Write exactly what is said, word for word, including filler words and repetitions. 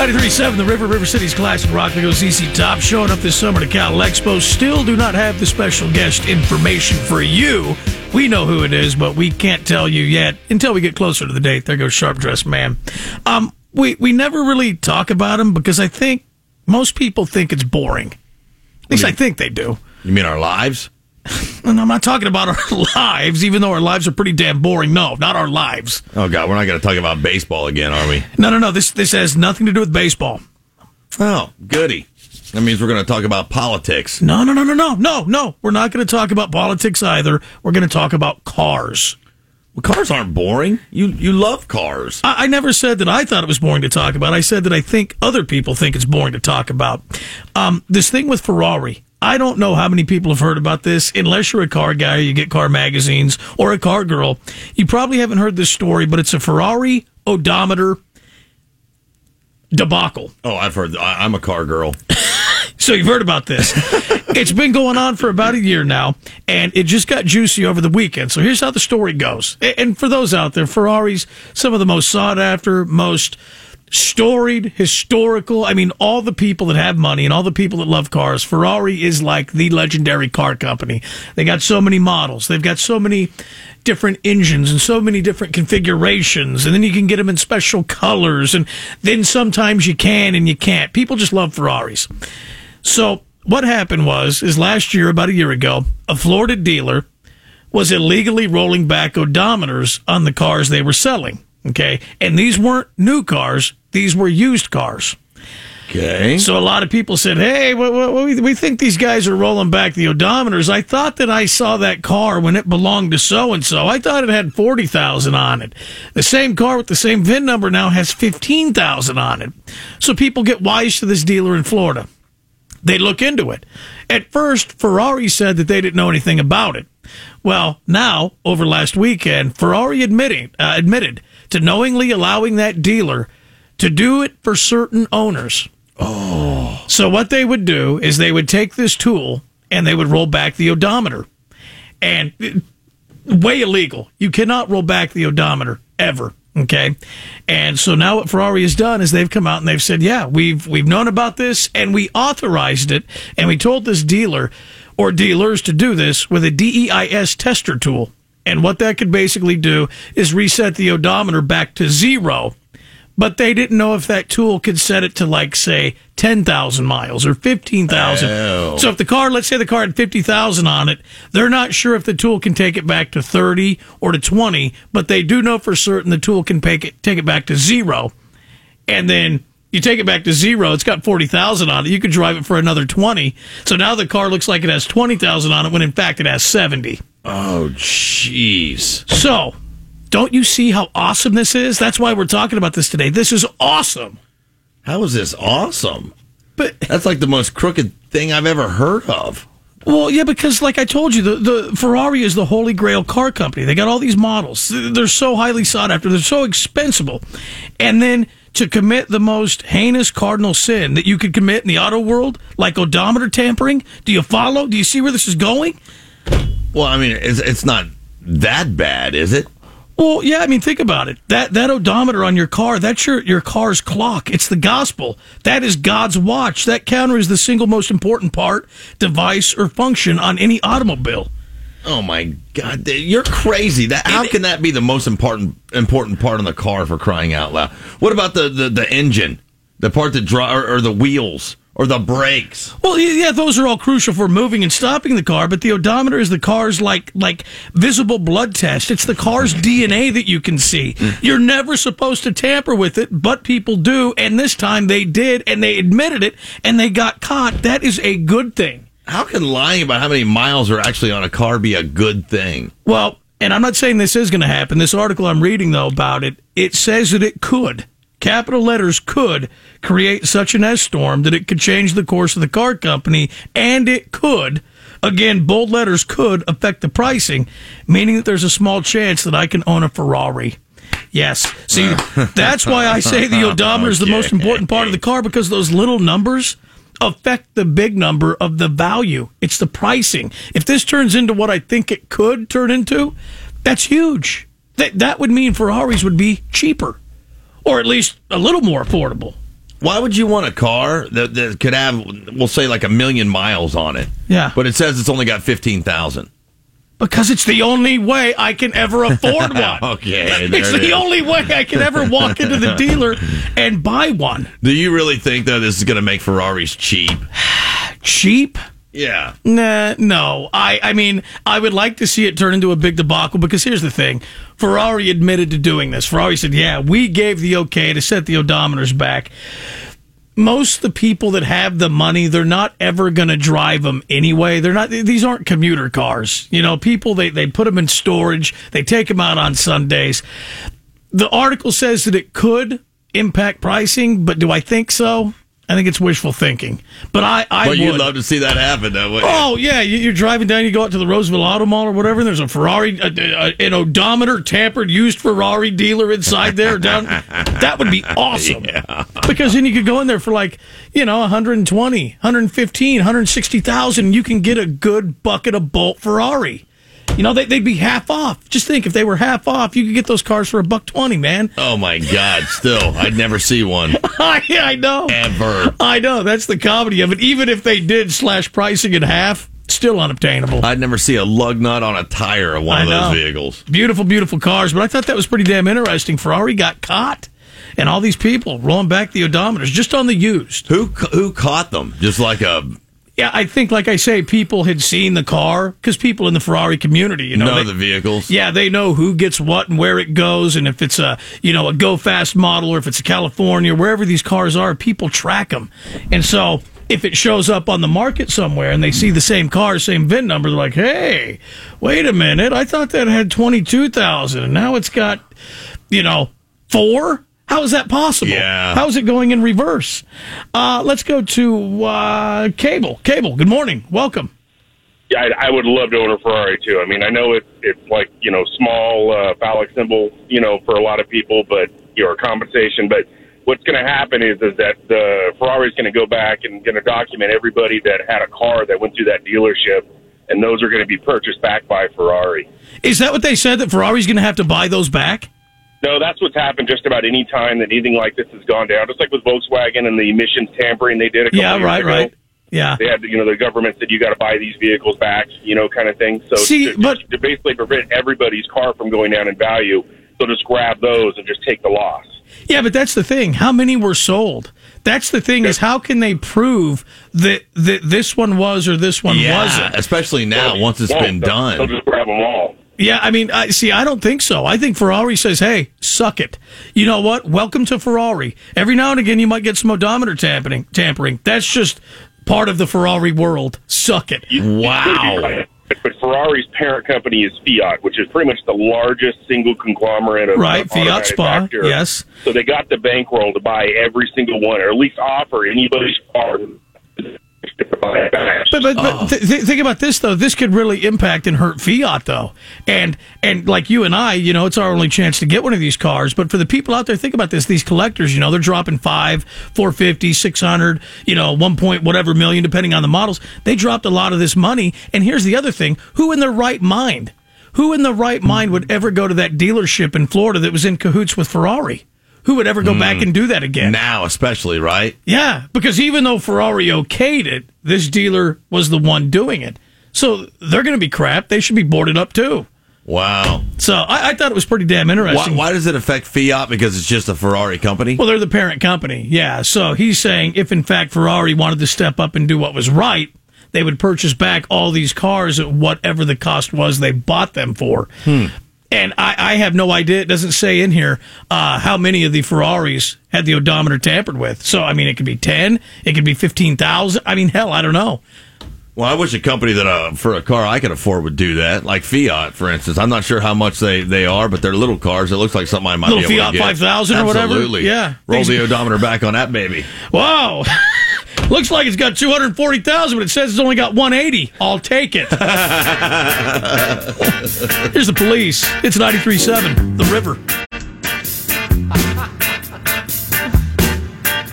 ninety-three point seven, the River, River City's classic rock that goes Z Z Top, showing up this summer to Cal Expo. Still do not have the special guest information for you. We know who it is, but we can't tell you yet until we get closer to the date. There goes Sharp Dressed Man. Um, we, we never really talk about him because I think most people think it's boring. At least I think they do. You mean our lives? And I'm not talking about our lives, even though our lives are pretty damn boring. No, not our lives. Oh, God, we're not going to talk about baseball again, are we? No, no, no. This this has nothing to do with baseball. Oh, goody. That means we're going to talk about politics. No, no, no, no, no, no, no. We're not going to talk about politics either. We're going to talk about cars. Well, cars aren't boring. You you love cars. I, I never said that I thought it was boring to talk about. I said that I think other people think it's boring to talk about. Um, this thing with Ferrari. I don't know how many people have heard about this. Unless you're a car guy or you get car magazines or a car girl, you probably haven't heard this story, but it's a Ferrari odometer debacle. Oh, I've heard. I, I'm a car girl. So you've heard about this. It's been going on for about a year now, and it just got juicy over the weekend. So here's how the story goes. And for those out there, Ferrari's some of the most sought after, most storied, historical. I mean, all the people that have money and all the people that love cars, Ferrari is like the legendary car company. They got so many models. They've got so many different engines and so many different configurations. And then you can get them in special colors. And then sometimes you can and you can't. People just love Ferraris. So what happened was, is last year, about a year ago, a Florida dealer was illegally rolling back odometers on the cars they were selling. Okay, and these weren't new cars; these were used cars. Okay. So a lot of people said, "Hey, we, we, we think these guys are rolling back the odometers. I thought that I saw that car when it belonged to so and so. I thought it had forty thousand on it. The same car with the same V I N number now has fifteen thousand on it." So people get wise to this dealer in Florida. They look into it. At first, Ferrari said that they didn't know anything about it. Well, now, over last weekend, Ferrari admitting, uh, admitted to knowingly allowing that dealer to do it for certain owners. Oh. So what they would do is they would take this tool and they would roll back the odometer. And it, way illegal. You cannot roll back the odometer, ever. Okay, and so now what Ferrari has done is they've come out and they've said, yeah, we've we've known about this and we authorized it and we told this dealer or dealers to do this with a D E I S tester tool. And what that could basically do is reset the odometer back to zero. But they didn't know if that tool could set it to, like, say, ten thousand miles or fifteen thousand. Oh. So if the car, let's say the car had fifty thousand on it, they're not sure if the tool can take it back to thirty or to twenty, but they do know for certain the tool can take it, take it back to zero. And then you take it back to zero, it's got forty thousand on it. You could drive it for another twenty. So now the car looks like it has twenty thousand on it when in fact it has seventy. Oh, jeez. So, don't you see how awesome this is? That's why we're talking about this today. This is awesome. How is this awesome? But that's like the most crooked thing I've ever heard of. Well, yeah, because like I told you, the, the Ferrari is the holy grail car company. They got all these models. They're so highly sought after. They're so expensive. And then to commit the most heinous cardinal sin that you could commit in the auto world, like odometer tampering, do you follow? Do you see where this is going? Well, I mean, it's, it's not that bad, is it? Well, yeah, I mean, think about it. That that odometer on your car, that's your, your car's clock. It's the gospel. That is God's watch. That counter is the single most important part, device, or function on any automobile. Oh, my God. You're crazy. That How can that be the most important important part on the car, for crying out loud? What about the, the, the engine, the part that draw, or, or the wheels? Or the brakes. Well, yeah, those are all crucial for moving and stopping the car, but the odometer is the car's, like, like visible blood test. It's the car's D N A that you can see. You're never supposed to tamper with it, but people do, and this time they did, and they admitted it, and they got caught. That is a good thing. How can lying about how many miles are actually on a car be a good thing? Well, and I'm not saying this is going to happen. This article I'm reading, though, about it, it says that it could. Capital letters could create such an S-storm that it could change the course of the car company, and it could, again, bold letters could affect the pricing, meaning that there's a small chance that I can own a Ferrari. Yes. See, that's why I say the odometer is the most important part of the car, because those little numbers affect the big number of the value. It's the pricing. If this turns into what I think it could turn into, that's huge. That, that would mean Ferraris would be cheaper. Or at least a little more affordable. Why would you want a car that, that could have, we'll say, like a million miles on it? Yeah. But it says it's only got fifteen thousand. Because it's the only way I can ever afford one. Okay. It's it the is. only way I can ever walk into the dealer and buy one. Do you really think, though, this is going to make Ferraris cheap? Cheap? Yeah. Nah, no. I, I mean, I would like to see it turn into a big debacle because here's the thing. Ferrari admitted to doing this. Ferrari said, yeah, we gave the okay to set the odometers back. Most of the people that have the money, they're not ever going to drive them anyway. They're not. These aren't commuter cars. You know, people, they, they put them in storage. They take them out on Sundays. The article says that it could impact pricing, but do I think so? I think it's wishful thinking. But I, I But would. you'd love to see that happen, though, wouldn't you? Oh, yeah. You- You're driving down, you go out to the Roseville Auto Mall or whatever, and there's a Ferrari, a, a, an odometer, tampered, used Ferrari dealer inside there. Down, that would be awesome. Yeah. Because then you could go in there for like, you know, one hundred twenty, one hundred fifteen, one hundred sixty thousand, and you can get a good bucket of Bolt Ferrari. You know, they, they'd be half off. Just think, if they were half off, you could get those cars for a buck twenty, man. Oh, my God. Still, I'd never see one. yeah, I know. Ever. I know. That's the comedy of it. Even if they did slash pricing in half, still unobtainable. I'd never see a lug nut on a tire of one I of those know. vehicles. Beautiful, beautiful cars. But I thought that was pretty damn interesting. Ferrari got caught. And all these people rolling back the odometers just on the used. Who who caught them? Just like a... Yeah, I think, like I say, people had seen the car because people in the Ferrari community, you know, know they- the vehicles. Yeah, they know who gets what and where it goes, and if it's a you know a Go Fast model or if it's a California, wherever these cars are, people track them, and so if it shows up on the market somewhere and they see the same car, same V I N number, they're like, "Hey, wait a minute! I thought that had twenty-two thousand, and now it's got you know four." How is that possible? Yeah. How is it going in reverse? Uh, let's go to uh, Cable. Cable, good morning. Welcome. Yeah, I, I would love to own a Ferrari too. I mean, I know it, it's like, you know, small uh, phallic symbol, you know, for a lot of people, but your compensation. But what's going to happen is is that the Ferrari is going to go back and going to document everybody that had a car that went through that dealership, and those are going to be purchased back by Ferrari. Is that what they said, that Ferrari's going to have to buy those back? No, that's what's happened just about any time that anything like this has gone down. Just like with Volkswagen and the emissions tampering they did a couple Yeah, years right, ago. right. Yeah. They had, you know, the government said you got to buy these vehicles back, you know, kind of thing. So See, to, but- to basically prevent everybody's car from going down in value, they'll just grab those and just take the loss. Yeah, but that's the thing. How many were sold? That's the thing, is how can they prove that, that this one was or this one Yeah, wasn't? especially now, Well, once it's won't. been They'll- done. They'll just grab them all. Yeah, I mean, I, see, I don't think so. I think Ferrari says, hey, suck it. You know what? Welcome to Ferrari. Every now and again, you might get some odometer tampering. tampering. That's just part of the Ferrari world. Suck it. Wow. But Ferrari's parent company is Fiat, which is pretty much the largest single conglomerate of Right, of Fiat auto Spa, manufacturers. yes. So they got the bankroll to buy every single one, or at least offer anybody's car to buy it back. But but, Oh. but th- th- think about this though. This could really impact and hurt Fiat though, and and like you and I, you know, it's our only chance to get one of these cars. But for the people out there, think about this: these collectors, you know, they're dropping five, four fifty, six hundred, you know, one point whatever million, depending on the models. They dropped a lot of this money. And here's the other thing: who in their right mind, who in their right mind would ever go to that dealership in Florida that was in cahoots with Ferrari? Who would ever go back and do that again? Now, especially, right? Yeah, because even though Ferrari okayed it, this dealer was the one doing it. So they're going to be crap. They should be boarded up too. Wow. So I, I thought it was pretty damn Why, interesting. why does it affect Fiat? Because it's just a Ferrari company? Well, they're the parent company. Yeah. So he's saying if in fact Ferrari wanted to step up and do what was right, they would purchase back all these cars at whatever the cost was they bought them for. Hmm. And I, I have no idea. It doesn't say in here uh, how many of the Ferraris had the odometer tampered with. So, I mean, it could be ten. It could be fifteen thousand. I mean, hell, I don't know. Well, I wish a company that uh, for a car I could afford would do that, like Fiat, for instance. I'm not sure how much they, they are, but they're little cars. It looks like something I might Little be able Fiat to get. five thousand or whatever? Absolutely. Yeah. Roll Things- the odometer back on that baby. Wow. Looks like it's got two hundred forty thousand, but it says it's only got one hundred eighty. I'll take it. Here's the police. It's ninety-three point seven, The River.